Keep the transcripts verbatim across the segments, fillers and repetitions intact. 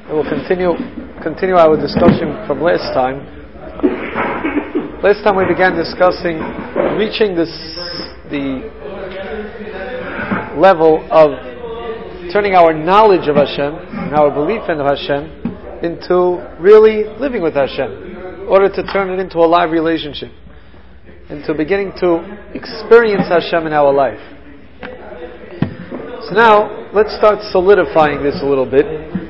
We will continue continue our discussion from last time. Last time we began discussing reaching this the level of turning our knowledge of Hashem and our belief in Hashem into really living with Hashem, in order to turn it into a live relationship, into beginning to experience Hashem in our life. So now, let's start solidifying this a little bit.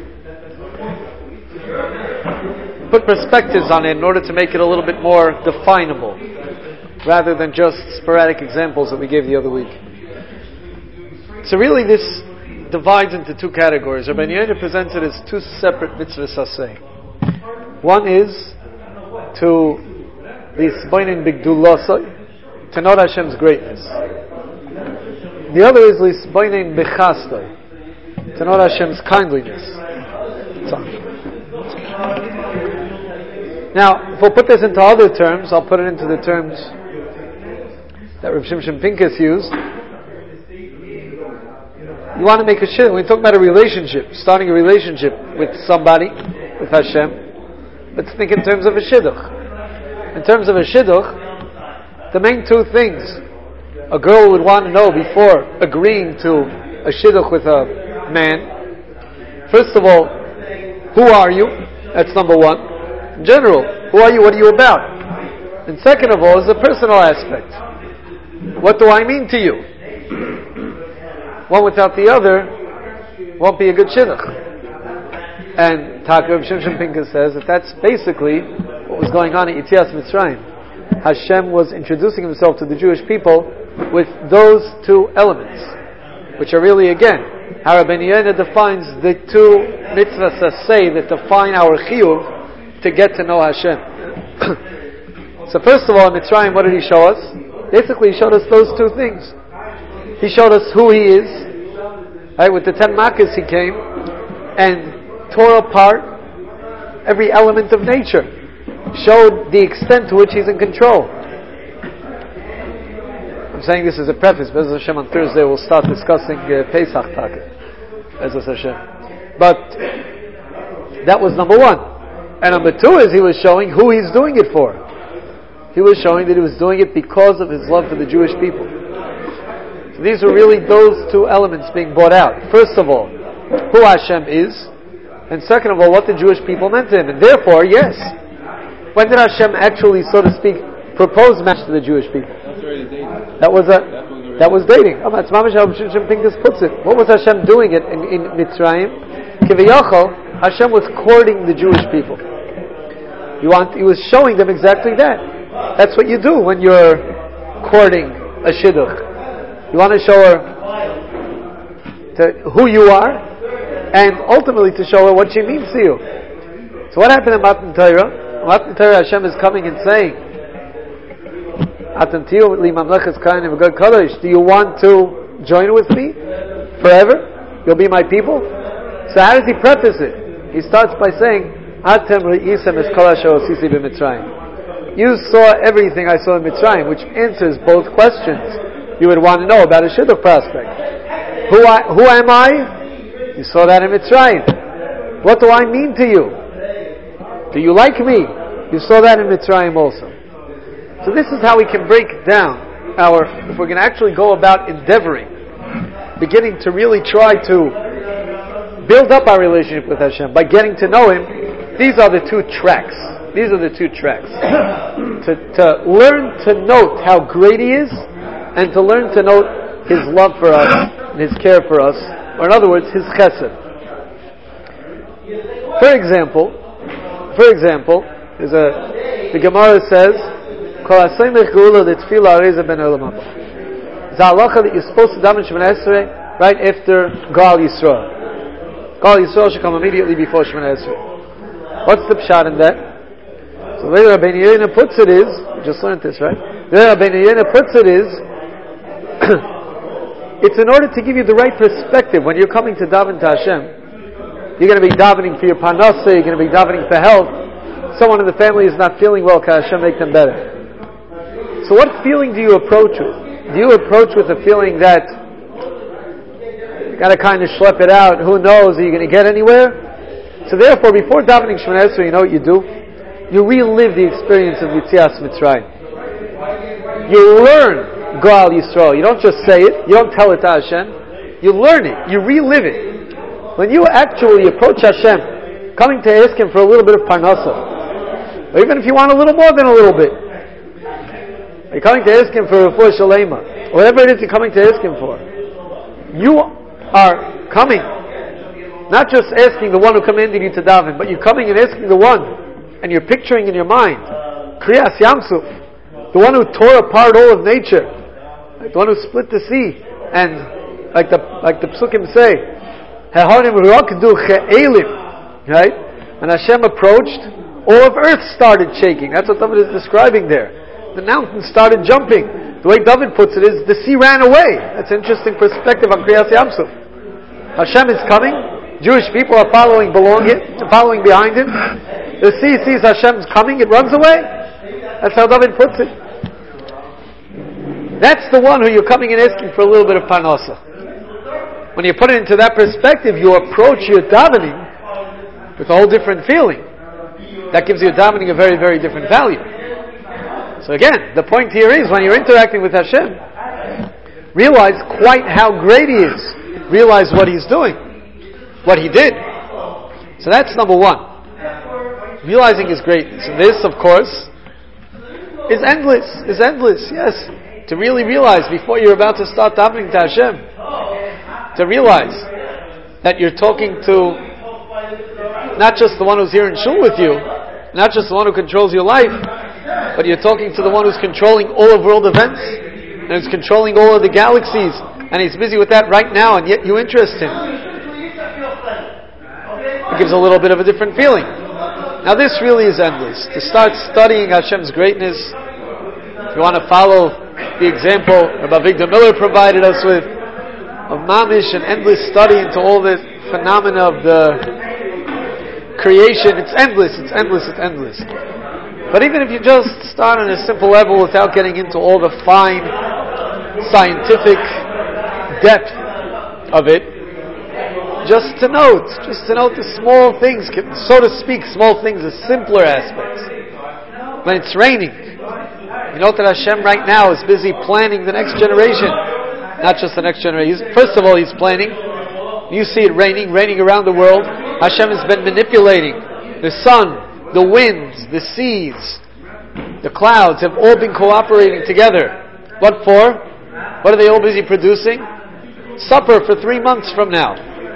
Put perspectives on it in order to make it a little bit more definable, rather than just sporadic examples that we gave the other week. So really this divides into two categories. Rabbi Yehuda presents it as two separate mitzvahs aseh. One is to lisboinen bigdulasai, to know Hashem's greatness. The other is lisboinen bechastai, to know Hashem's kindliness. So, now, if we'll put this into other terms, I'll put it into the terms that Rav Shimshon Pincus used. You want to make a shidduch. When we talk about a relationship, starting a relationship with somebody, with Hashem, let's think in terms of a shidduch. In terms of a shidduch, the main two things a girl would want to know before agreeing to a shidduch with a man. First of all, who are you? That's number one. In general, who are you? What are you about? And second of all is the personal aspect. What do I mean to you? One without the other won't be a good shidduch. And Rav Shimshon Pincus says that that's basically what was going on at Yetzias Mitzrayim. Hashem was introducing himself to the Jewish people with those two elements, which are really, again, how Rabbi Yehuda defines the two mitzvahs aseh that define our chiyuv to get to know Hashem. So first of all, in Mitzrayim, what did he show us? Basically, he showed us those two things. He showed us who he is. Right? With the ten makas he came and tore apart every element of nature. Showed the extent to which he's in control. I'm saying this as a preface. Be'ez Hashem, on Thursday we'll start discussing uh, Pesach Takeh. Be'ez Hashem. But that was number one. And number two is he was showing who he's doing it for. He was showing that he was doing it because of his love for the Jewish people. So these were really those two elements being brought out. First of all, who Hashem is, and second of all, what the Jewish people meant to him. And therefore, yes, when did Hashem actually, so to speak, propose marriage to the Jewish people? That was a that was dating. Oh, that's Mamash how Shimshon Pincus puts it. What was Hashem doing it in, in Mitzrayim? Kiviyachol, Hashem was courting the Jewish people. You want, he was showing them exactly that. That's what you do when you're courting a shidduch. You want to show her to who you are, and ultimately to show her what she means to you. So what happened in Matan Torah? Matan Torah, Hashem is coming and saying, do you want to join with me forever? You'll be my people? So how does he preface it? He starts by saying, you saw everything I saw in Mitzrayim, which answers both questions you would want to know about a shidduch prospect. Who, I, who am I? You saw that in Mitzrayim. What do I mean to you? Do you like me? You saw that in Mitzrayim also. So this is how we can break down our, if we're going to actually go about endeavoring, beginning to really try to build up our relationship with Hashem by getting to know Him. These are the two tracks. These are the two tracks. to, to learn to note how great He is, and to learn to note His love for us and His care for us, or in other words, His chesed. For example, for example, there's a the Gemara says, "Kol hasemech geula detfila areza ben olam haba." It's a halacha that you're supposed to daven Shemoneh Esrei right after Gal Yisrael. Gal Yisrael should come immediately before Shemoneh Esrei. What's the pshat in that? So the way Rabbi Yehuda puts it is, we just learned this, right? The way Rabbi Yehuda puts it is, it's in order to give you the right perspective when you're coming to daven to Hashem. You're going to be davening for your parnasa, you're going to be davening for health. Someone in the family is not feeling well, can Hashem make them better? So what feeling do you approach with? Do you approach with a feeling that you got to kind of schlep it out, who knows, are you going to get anywhere? So therefore, before davening Shemona Esrei, you know what you do? You relive the experience of Yitzias Mitzrayim. You learn Goal Yisrael. You don't just say it. You don't tell it to Hashem. You learn it. You relive it. When you actually approach Hashem, coming to ask Him for a little bit of parnasa, or even if you want a little more than a little bit, you're coming to ask Him for refuah shalema, whatever it is you're coming to ask Him for, you are coming, not just asking the one who commanded you to daven, but you're coming and asking the one, and you're picturing in your mind, Kriyas Yamsuf, the one who tore apart all of nature, like the one who split the sea, and like the like the psukim say, right? When Hashem approached, all of earth started shaking. That's what David is describing there. The mountains started jumping. The way David puts it is, the sea ran away. That's an interesting perspective on Kriyas Yamsuf. Hashem is coming. Jewish people are following, belonging, following behind Him. The sea sees Hashem's coming. It runs away. That's how David puts it. That's the one who you're coming and asking for a little bit of parnasa. When you put it into that perspective, you approach your davening with a whole different feeling. That gives your davening a very, very different value. So again, the point here is, when you're interacting with Hashem, realize quite how great He is. Realize what He's doing, what He did. So that's number one. Realizing His greatness. And this, of course, is endless. Is endless, yes. To really realize before you're about to start davening to Hashem, to realize that you're talking to not just the one who's here in shul with you, not just the one who controls your life, but you're talking to the one who's controlling all of world events, and who's controlling all of the galaxies, and He's busy with that right now, and yet you interest Him. It gives a little bit of a different feeling. Now this really is endless. To start studying Hashem's greatness, if you want to follow the example Rabbi Avigdor Miller provided us with, of mamish, an endless study into all the phenomena of the creation, it's endless, it's endless, it's endless. But even if you just start on a simple level without getting into all the fine scientific depth of it, just to note, just to note the small things, so to speak, small things, the simpler aspects. When it's raining, you know that Hashem right now is busy planning the next generation. Not just the next generation. First of all, He's planning. You see it raining, raining around the world. Hashem has been manipulating the sun, the winds, the seas, the clouds have all been cooperating together. What for? What are they all busy producing? Supper for three months from now.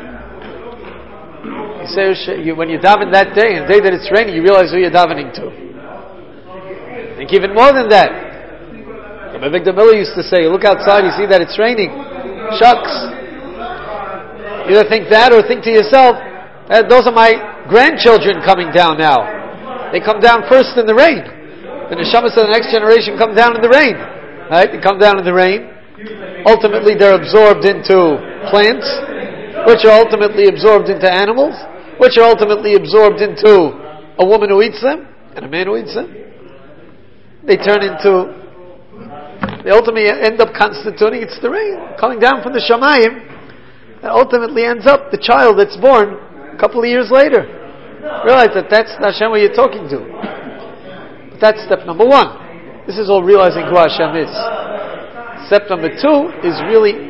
You say, when you daven that day, and the day that it's raining, you realize who you're davening to. Think even more than that. Rabbi Avigdor Miller used to say, you look outside, you see that it's raining. Shucks. You either think that or think to yourself, eh, those are my grandchildren coming down now. They come down first in the rain. The neshamas of the next generation come down in the rain. Right? They come down in the rain. Ultimately, they're absorbed into plants, which are ultimately absorbed into animals, which are ultimately absorbed into a woman who eats them, and a man who eats them. They turn into, they ultimately end up constituting, it's the rain coming down from the Shamayim, that ultimately ends up the child that's born a couple of years later. Realize that that's Hashem who you're talking to. But that's step number one. This is all realizing who Hashem is. Step number two is really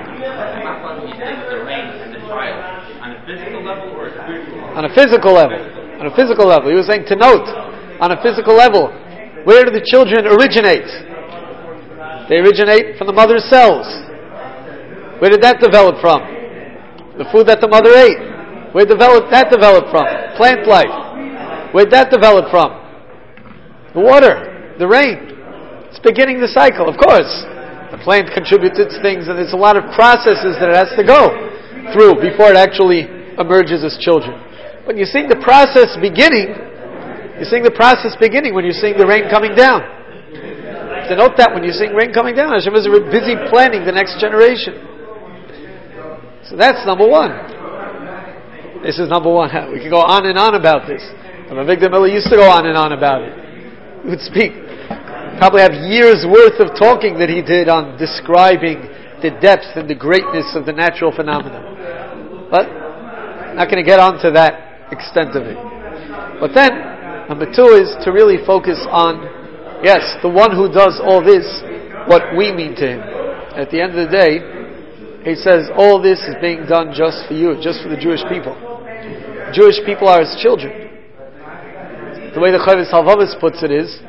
on a physical level. On a physical level. He was saying to note, on a physical level, where do the children originate? They originate from the mother's cells. Where did that develop from? The food that the mother ate. Where did that develop from? Plant life. Where did that develop from? The water, the rain. It's beginning the cycle, of course. The plant contributes its things, and there's a lot of processes that it has to go through before it actually emerges as children. But you're seeing the process beginning. You're seeing the process beginning when you're seeing the rain coming down. To note that when you're seeing rain coming down, Hashem is busy planning the next generation. So that's number one. This is number one. We can go on and on about this. And Avigdor Miller used to go on and on about it. He would speak. Probably have years worth of talking that he did on describing the depth and the greatness of the natural phenomena. But I'm not going to get onto that extent of it. But then, number two is to really focus on, yes, the one who does all this, what we mean to him. At the end of the day, he says, all this is being done just for you, just for the Jewish people. Jewish people are his children. The way the Chovos HaLevavos puts it is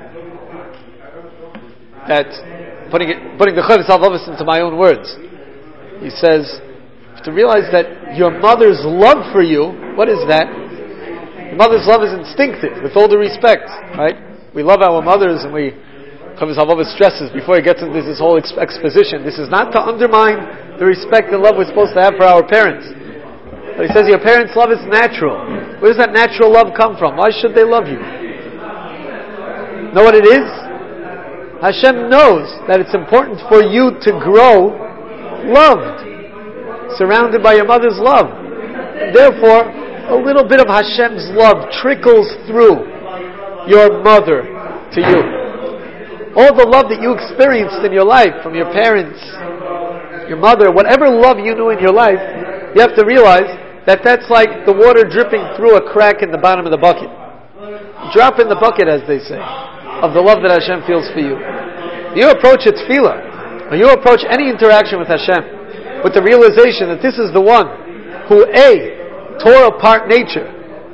that, putting it, putting the Chovos HaLevavos into my own words, he says, to realize that your mother's love for you, what is that? Your mother's love is instinctive, with all due respect, right? We love our mothers, and we, Chovos HaLevavos stresses before he gets into this whole exposition, this is not to undermine the respect and love we're supposed to have for our parents. But he says your parents' love is natural. Where does that natural love come from? Why should they love you? Know what it is? Hashem knows that it's important for you to grow loved, surrounded by your mother's love. Therefore, a little bit of Hashem's love trickles through your mother to you. All the love that you experienced in your life from your parents, your mother, whatever love you knew in your life, you have to realize that that's like the water dripping through a crack in the bottom of the bucket. Drop in the bucket, as they say, of the love that Hashem feels for you. You approach a tefillah, or you approach any interaction with Hashem, with the realization that this is the one who A, tore apart nature,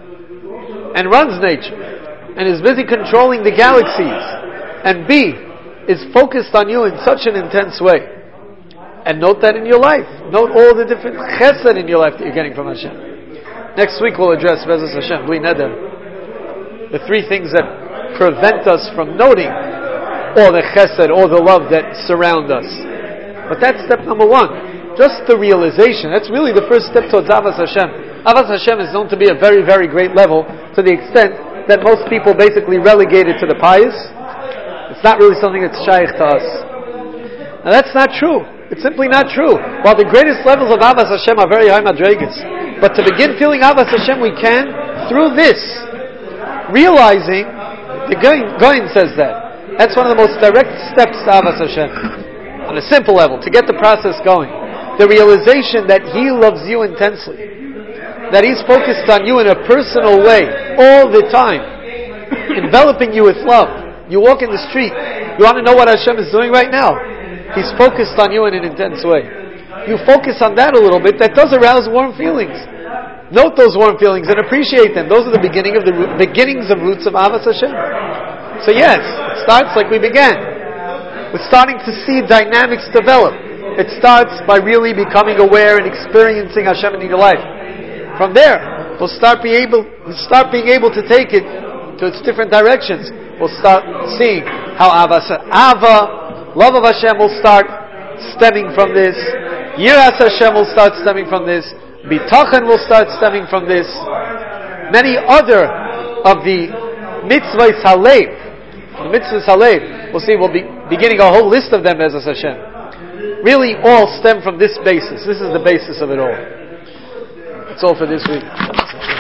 and runs nature, and is busy controlling the galaxies, and B, is focused on you in such an intense way. And note that in your life. Note all the different chesed in your life that you're getting from Hashem. Next week we'll address Be'ezus Hashem, Bli Neder, the three things that prevent us from noting all the chesed, all the love that surround us. But that's step number one. Just the realization. That's really the first step towards Avas Hashem. Avas Hashem is known to be a very, very great level, to the extent that most people basically relegate it to the pious. It's not really something that's shaykh to us. Now that's not true. It's simply not true. While the greatest levels of Avas Hashem are very high madregas, but to begin feeling Avas Hashem we can through this, realizing, the Goyin says that. That's one of the most direct steps to Avas Hashem. On a simple level, to get the process going. The realization that He loves you intensely. That He's focused on you in a personal way, all the time. Enveloping you with love. You walk in the street, you want to know what Hashem is doing right now? He's focused on you in an intense way. You focus on that a little bit, that does arouse warm feelings. Note those warm feelings and appreciate them. Those are the beginning of the beginnings of roots of Avas Hashem. So yes, it starts like we began. We're starting to see dynamics develop. It starts by really becoming aware and experiencing Hashem in your life. From there, we'll start being able, we'll start being able to take it to its different directions. We'll start seeing how Avas Ava, love of Hashem will start stemming from this. Yiras Hashem will start stemming from this. Bitachon will start stemming from this. Many other of the mitzvahs halev, the mitzvahs halev, we'll see, we'll be beginning a whole list of them as Hashem. Really all stem from this basis. This is the basis of it all. That's all for this week.